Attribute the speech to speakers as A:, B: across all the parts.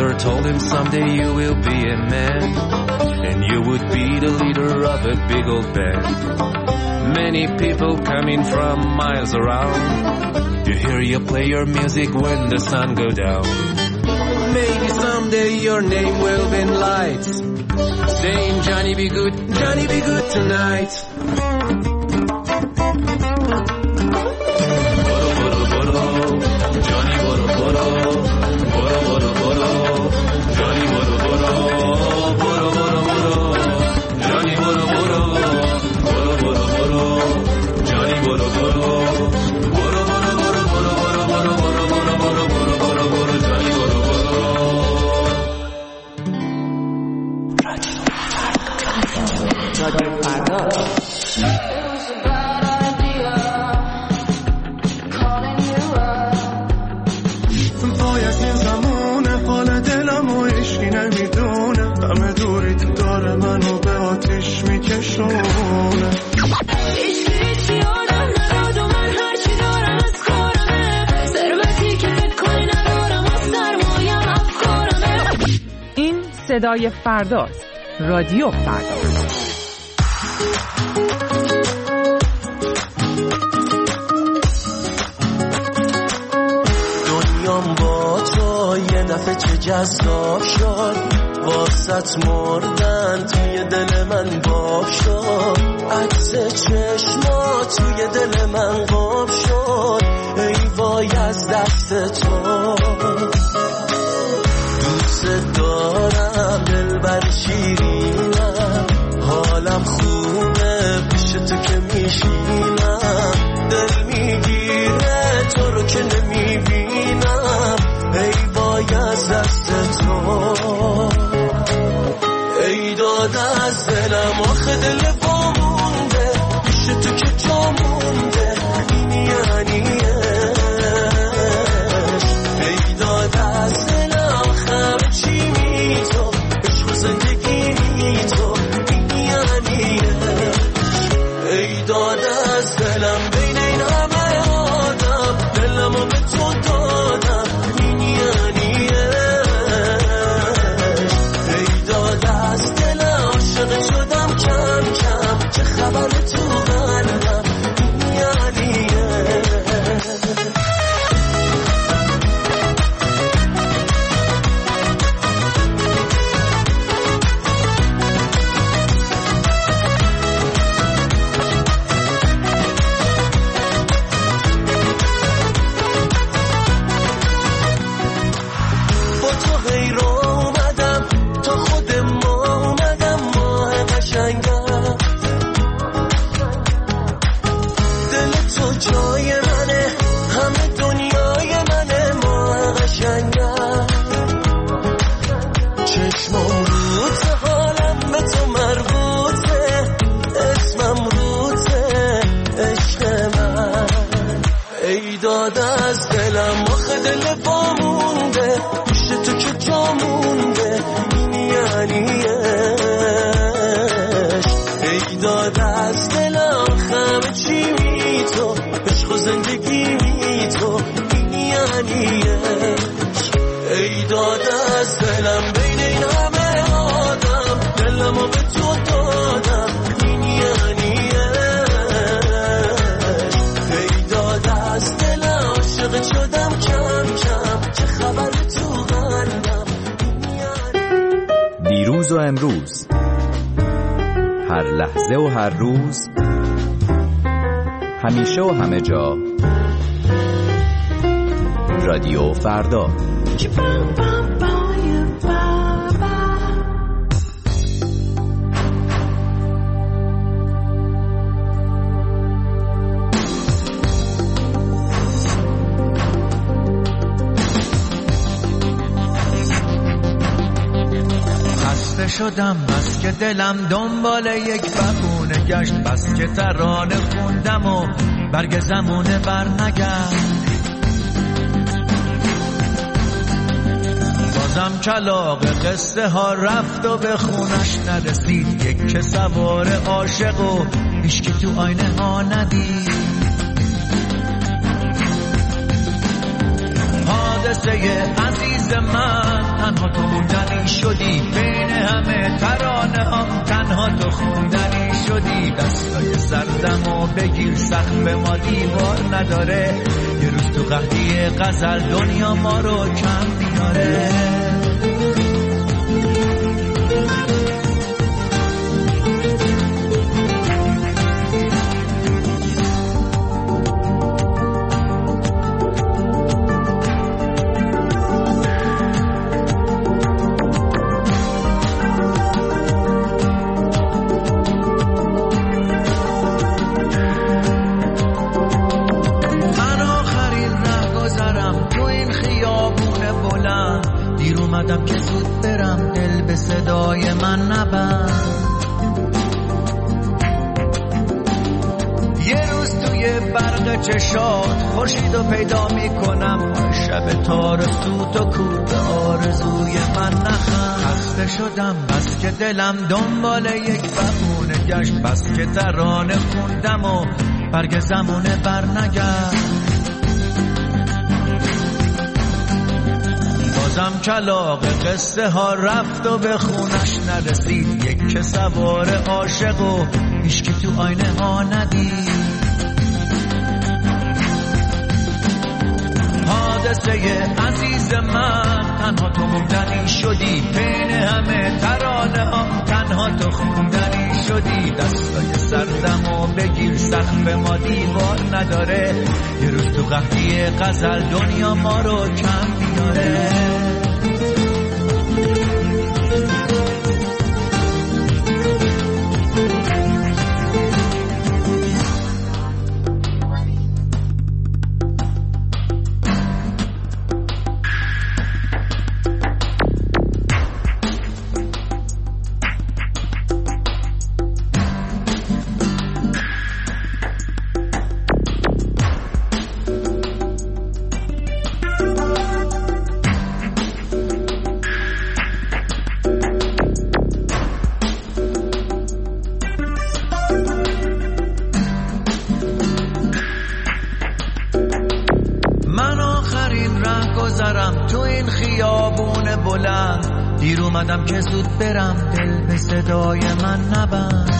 A: father told him someday you will be a man, and you would be the leader of a big old band. Many people coming from miles around to hear you play your music when the sun go down. Maybe someday your name will be in lights, saying Johnny be good tonight. Johnny boro boro, boro boro boro, Johnny boro boro, boro boro boro, Johnny boro boro, boro boro boro, Johnny boro boro, boro boro boro, boro boro boro, boro boro boro, boro boro, Johnny boro boro. رادیو فردا.
B: منو به آتش میکشونه هیچ یادم نداد و من هرچی دارم از کارمه ثروتی که فکر کنی ندارم از سرمایم افکارمه.
C: این صدای فرداست. رادیو فردا.
D: دنیام با تو یه دفعه چه جذاب شد، واسط مردن توی دل من باب شد، عکس چشما توی دل من قاب شد، ای وای از دست تو. دوست دارم دلبر شیرینم، حالم خوبه پیش تو که میشینم، دل میگیره تو رو که نمیبینم، ای وای از دست تو. ای داده از دلم آخه دل وامونده، پیش تو که جا مونده، این یعنی ای داده از دلم خم چی می تو، عشق و زندگی می تو، این یعنی ای داده از دلم بین این همه آدم، دلمو به تو دادم، این یعنی ای داده از دلم عاشق شدم کم کم، چه خبر تو قلبم، این یعنی
E: دیروز و امروز، هر لحظه و هر روز، همیشه و همه جا، رادیو فردا.
F: شدم بس که دلم دنبال یک بهونه گشت، بس که ترانه خوندم و برگ زمونه برنگشت، بازم کلاغ قصه ها رفت و به خونش نرسید، یک که سوار عاشق و هیچ که تو آینه ها ندید. حادثه عزیز من تنها تو موندنی شدی، بین همه ترانه هم تنها تو خوندنی شدی. دستای سردمو بگیر سقف ما دیوار نداره، یه روز تو قهدی غزل دنیا ما رو کم میاره. اومدم که زود برم، دل به صدای من نبند. یه روز توی برق چشات خورشیدو پیدا میکنم، شب تارسو تو کور به آرزوی من نخند. خسته شدم بس که دلم دنبال یک بهونه گشت، بس که ترانه خوندم و برگ زمونه بر نگشت. بازم کلاغ قصه ها رفت و به خونش نرسید، یک که سوار عاشق و هیچکی تو آینه ها ندید. حادثه عزیز من تنها تو موندنی شدی، بین همه ترانه هم تنها تو خوندنی شدی. دستای سردمو بگیر سقف ما دیوار نداره، یه روز تو قهدی غزل دنیا ما رو کم میاره. دیر اومدم که زود برم، دل به صدای من نبند.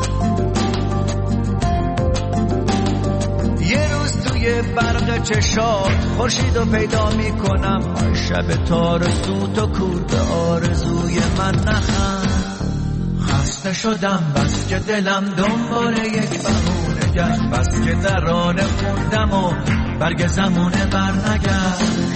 F: یه روز توی برق چشات خورشیدو پیدا میکنم، شب تارسو تو کور به آرزوی من نخند. خسته شدم بس که دلم دنبال یک بهونه گشت، بس که ترانه خوندم و برگ زمونه بر نگشت.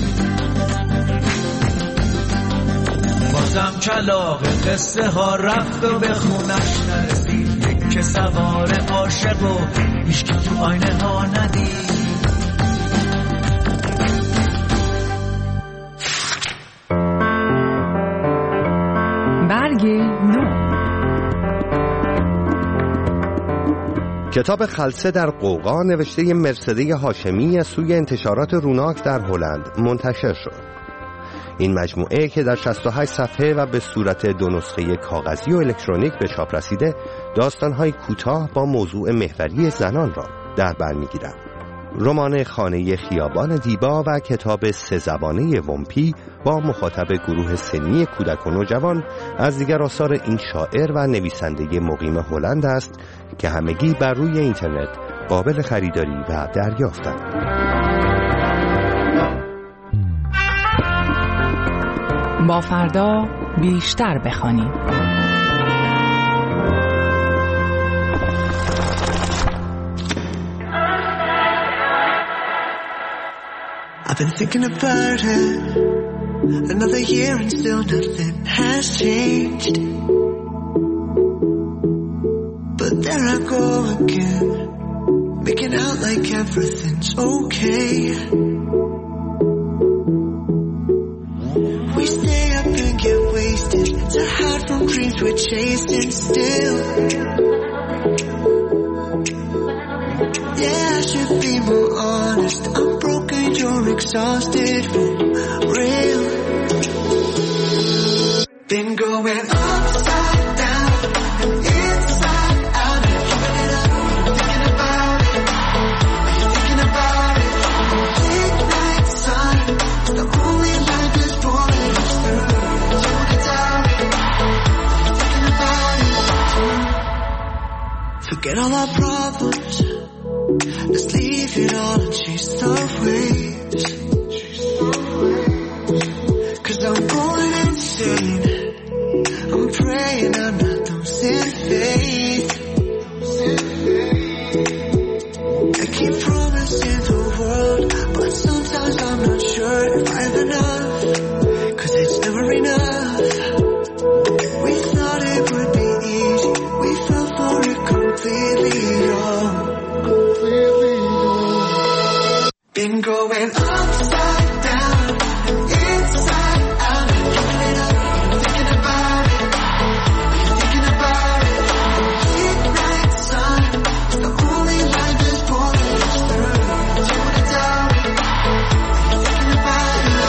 F: بازم کلاغ قصه ها رفت و به خونش نرسید، یک که سوار عاشق و هیچکی تو آینه ها ندید.
C: برگ نو.
G: کتاب خلسه در قوقا نوشته مرسده هاشمی از سوی انتشارات روناک در هلند منتشر شد. این مجموعه که در 68 صفحه و به صورت 2 نسخه کاغذی و الکترونیک به چاپ رسیده، داستان‌های کوتاه با موضوع محوری زنان را در بر می‌گیرد. رمان خانه خیابان دیبا و کتاب 3 زبانه ومپی با مخاطب گروه سنی کودک و نوجوان از دیگر آثار این شاعر و نویسنده مقیم هلند است که همگی بر روی اینترنت قابل خریداری و دریافتند.
C: با فردا بیشتر بخوانیم.
H: I've been thinking about it. Another year and still nothing has changed. But there I go again, making out like everything's okay. We stay up and get wasted to hide from dreams we're chasing still. Yeah, I should be more honest. I'm broken, you're exhausted, for real. Been going upside down and inside out, and keeping it up, thinking about it. Are you thinking about it? Late night sun, the only light that's falling. Forget all our problems. Let's leave it all and chase the waves. Cause I'm going insane. I'm praying I'm not losing faith. I keep promising the world, but sometimes I'm not sure if I have enough. Cause it's never enough. We thought it would be easy. We fell for it completely wrong. Been going upside down, inside out, giving it up, thinking about it, thinking about it. Midnight sun, the only light that's pulling us through. Do you wanna doubt it? Thinking about it.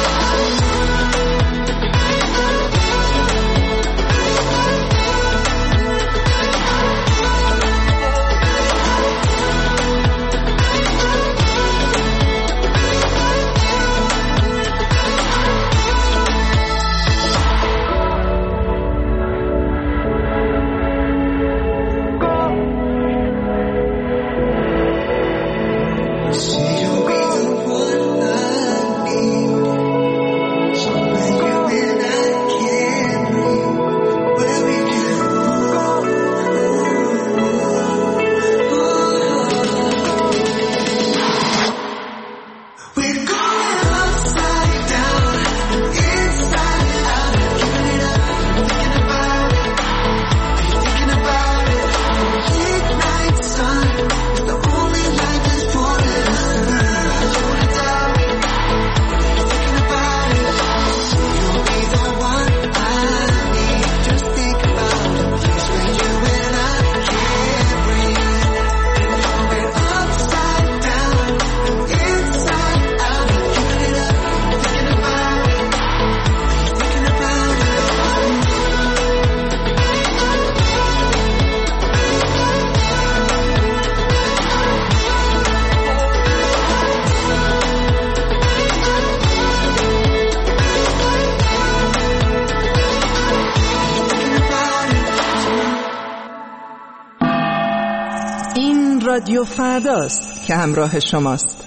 C: رادیو فرداست که همراه شماست.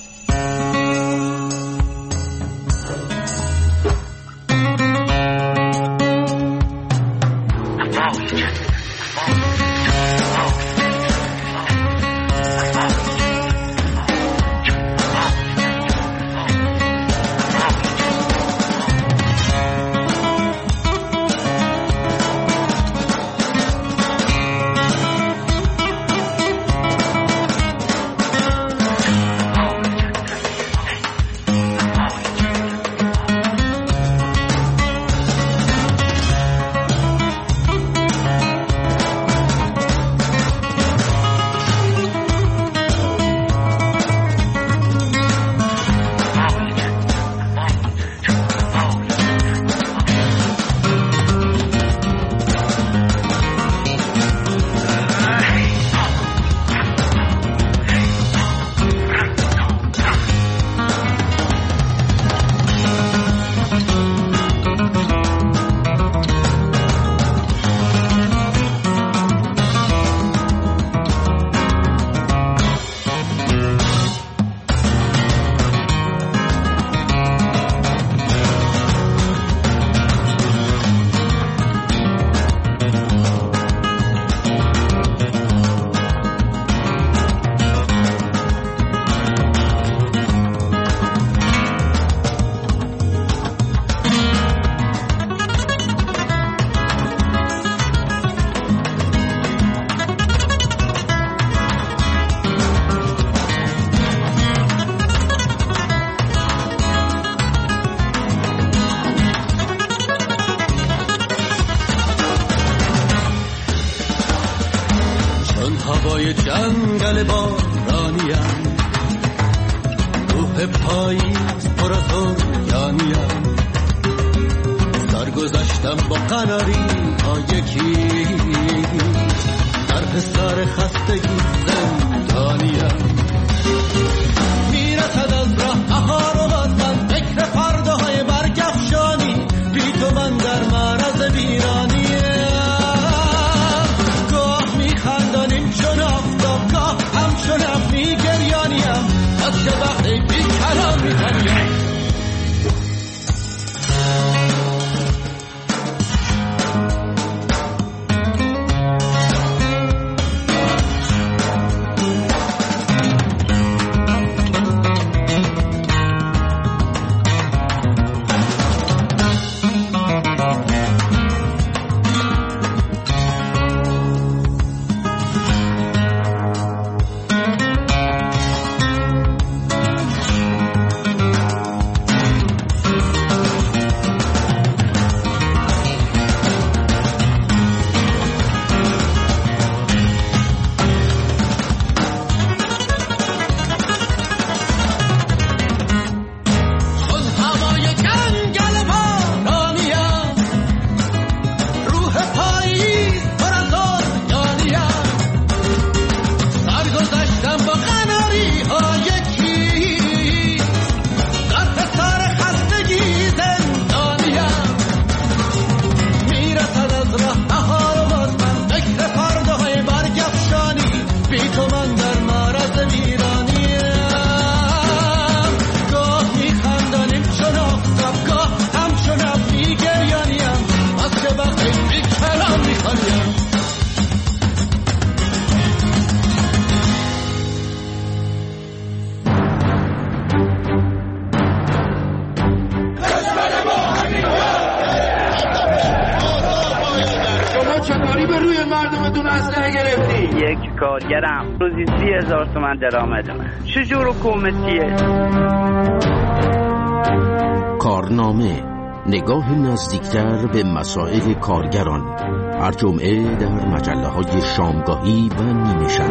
D: هوای جنگل بارانیم، روح پاییز پر از رویانیم، سرگذشتم با قناری ها یکی، در حصار خستگی زندانیم، میرسد از راه بهار و باز من فکر فرداهای برگفشانی، بی تو من در معرض ویرانیم، گاه میخندانیم چون
I: میخوام.
J: کارگرم روزی 30,000 تومان درآمد من. چجور حکومتیه؟
K: کارنامه، نگاه نزدیکتر به مسائل کارگران، هر جمعه در مجله‌های شامگاهی و نیمه شب.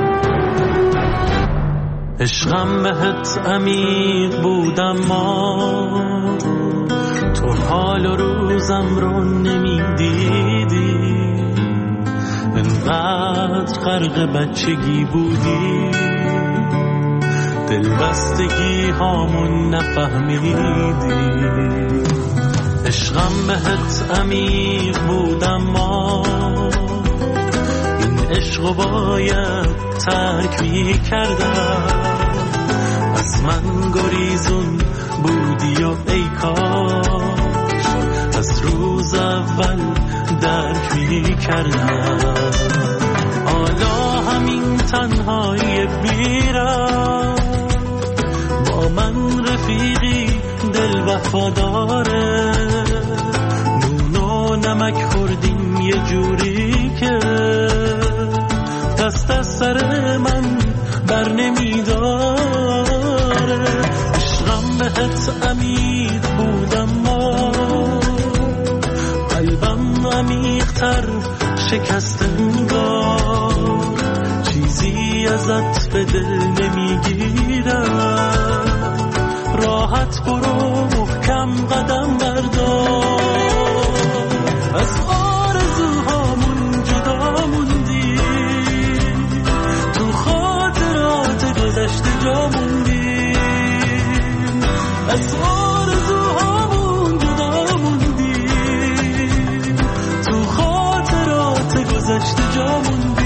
L: عشقم بهت عمیق بودم ما، تو حال و روزم رو نمیدیدی، انقدر غرق بچگی بودی، دلبستگی هامون نفهمیدی. عشقم بهت عمیق بودم ما، این عشقو باید ترک می‌کردم، از من گریزون بودی و ای کاش از روز اول درک می‌کردم. حالا همین تنهایی بیرم، با من رفیقی دل وفاداره، نون و نمک خوردیم یه جوری که دست از سر من بر نمیداره. عشقم بهت عمیق بودم ما، قلبم عمیق‌تر شکست انگار، چیزی ازت به دل نمیگیرم، راحت برو محکم قدم بردار. از آرزوهامون جدا موندی، تو خاطرات گذشته جا موندی، از آرزوهامون جدا موندی، تو خاطرات گذشته جا موندی.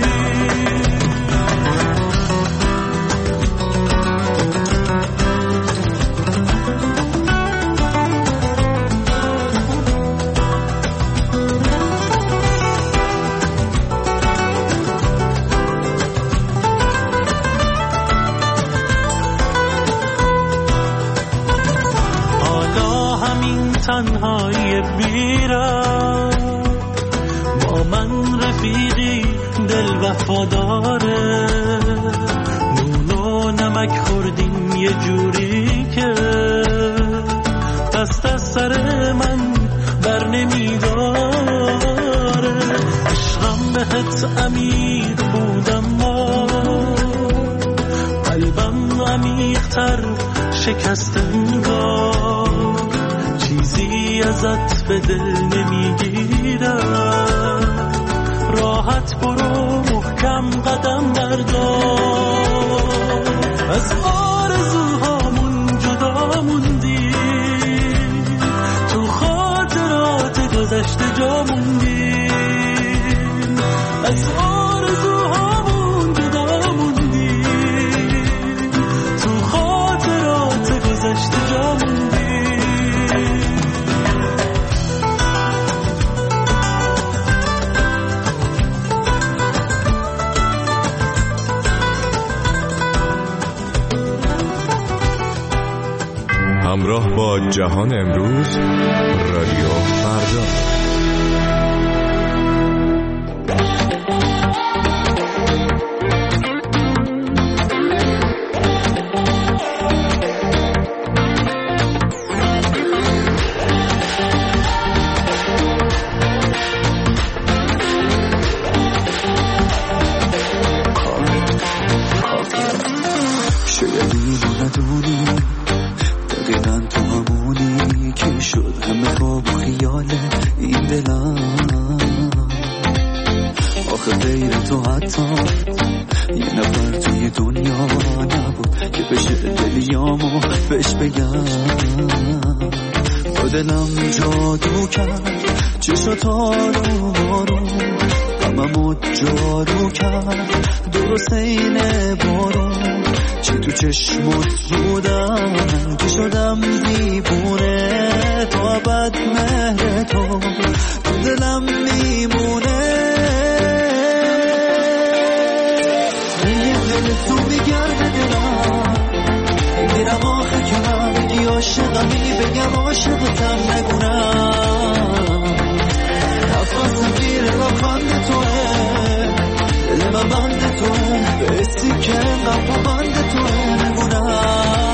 L: تنهایی بیرم، با من رفیقی دل وفاداره، نون و نمک خوردیم یه جوری که دست از سر من بر نمیداره. عشقم بهت عمیق بودم ما، قلبم عمیق‌تر شکست انگار، چیزی ازت به دل نمیگیرم، راحت برو محکم قدم بردار. از آرزوهامون جدا موندی، تو خاطرات گذشته جا موندی، از آرزوهامون جدا موندی، تو خاطرات گذشته
A: همراه با جهان امروز، رادیو فردا.
I: دلم جادو کرد چشم تارو بارو غممو جارو کرد درست اینه بارو چی تو چشمت بودم که شدم دیوونه تا ابد مهر تو دلم میمونه این دل تو میگرده دلم میرم آخه که من بگی عاشقمی بگم عاشقتم نگونم نفسم گیر لبخند توه دل من بند توه بسی که انقدر بند توه نگونم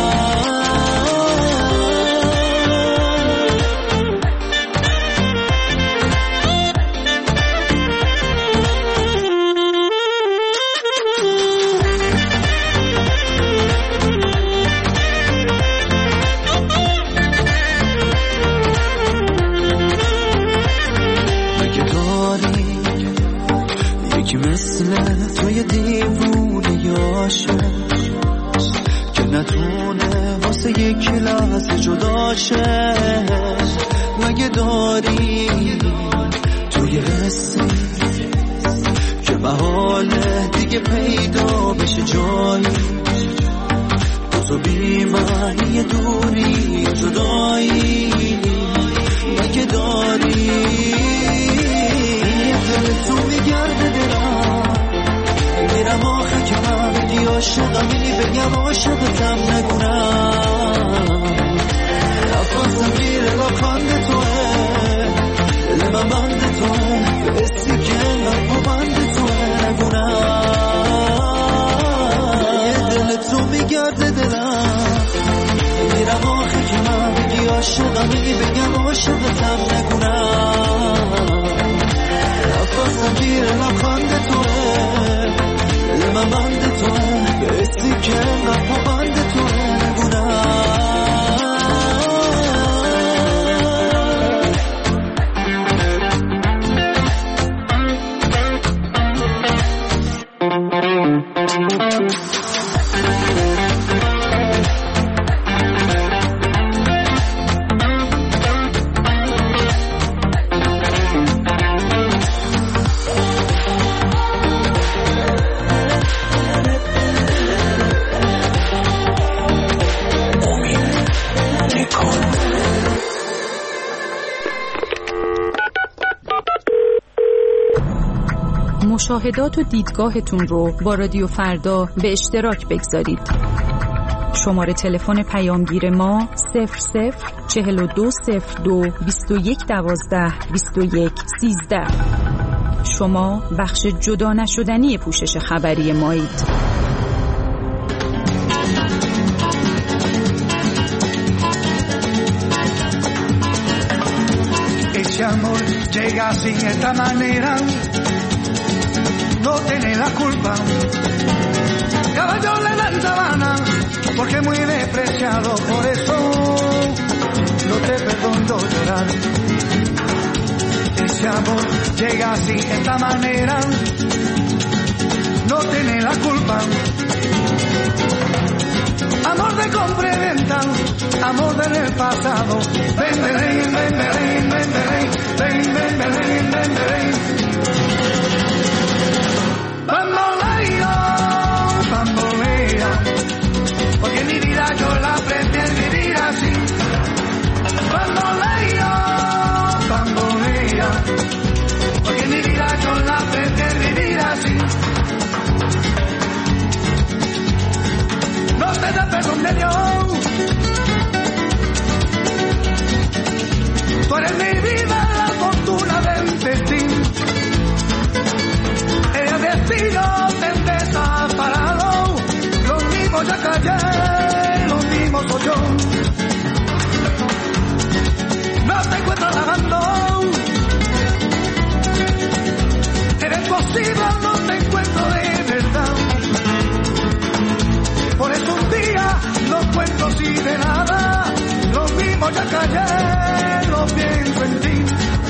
I: توی دیوونه یاشه که نتونه واسه یک لحظه جداشه مگه داری توی حسی که محاله دیگه پیدا بشه جایی تو بی معنی دوری جدایی مگه داری دل تو میگرده دلم میرم آخه که من بگی عاشقمی بگم عاشقتم نگونم نفسم گیره لبخند توه دل من بند توه بسی که انقدر بند توه نگونم دل تو میگرده دلم میرم آخه که من بگی عاشقمی بگم عاشقتم نگونم نفسم گیره لبخند توه دل من بند توه بسی که انقدر بند توه نگونم
M: مشاهدات و دیدگاهتون رو با رادیو فردا به اشتراک بگذارید. شماره تلفن پیامگیر ما 004202 2112 2113. شما بخش جدا نشدنی پوشش خبری مایید.
N: Ese amor llega así de esta manera, no tiene la culpa. Caballo le dan sabana, porque es muy despreciado, por eso no te perdono llorar. Ese amor llega así de esta manera, no tiene la culpa. Amor de compra y venta, amor del pasado. Ven, ven, ven, ven, ven, ven, ven, ven, ven, ven, ven. Bambolea, porque mi vida yo la prefiero vivir así. Bambolea, bambolea, porque mi vida yo la prefiero vivir así. No te da perdón de Dios, como ya callé, lo pienso en ti.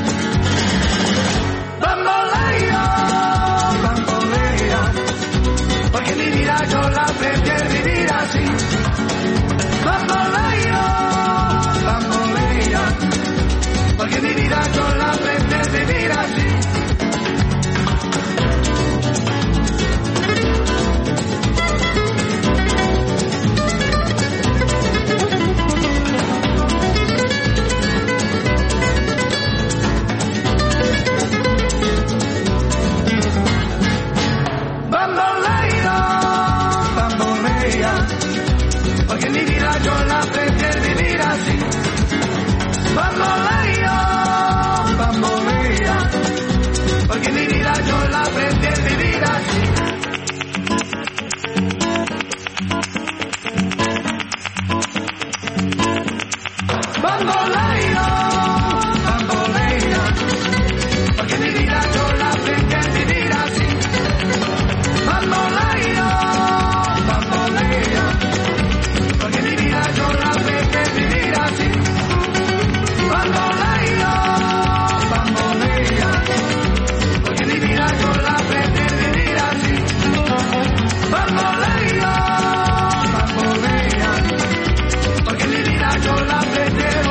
N: Bambolea, bambolea, porque mi vida yo la prefiero vivir así. Bambolea, bambolea, porque mi vida yo la prefiero vivir así. Porque mi vida yo la prefiero vivir así. Bambolea, bambolea, porque mi vida yo la prefiero vivir así. Bambolea, bambolea, porque mi vida yo la prefiero vivir así. Bambolea, bambolea, porque mi vida yo la prefiero vivir así. Bambolea, bambolea, porque mi vida yo la prefiero vivir así. Bambolea, bambolea, porque mi vida yo la prefiero